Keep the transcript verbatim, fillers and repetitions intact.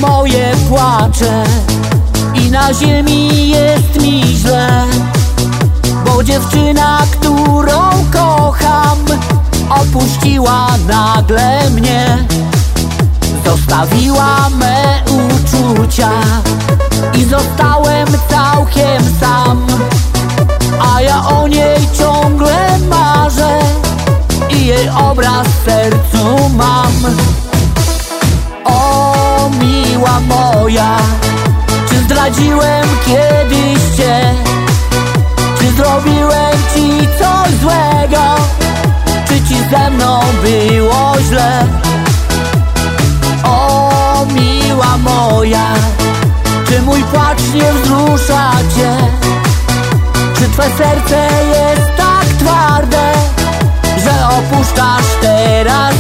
moje płacze i na ziemi jest mi źle, bo dziewczyna, którą kocham, opuściła nagle mnie. Zostawiła me uczucia i zostałem całkiem sam, a ja o niej ciągle marzę i jej obraz w sercu mam. O miła moja, czy zdradziłem kiedyś cię? Czy zrobiłem ci coś złego? Czy ci ze mną było źle? O miła moja, czy mój płacz nie wzrusza cię? Czy twe serce jest tak twarde, że opuszczasz teraz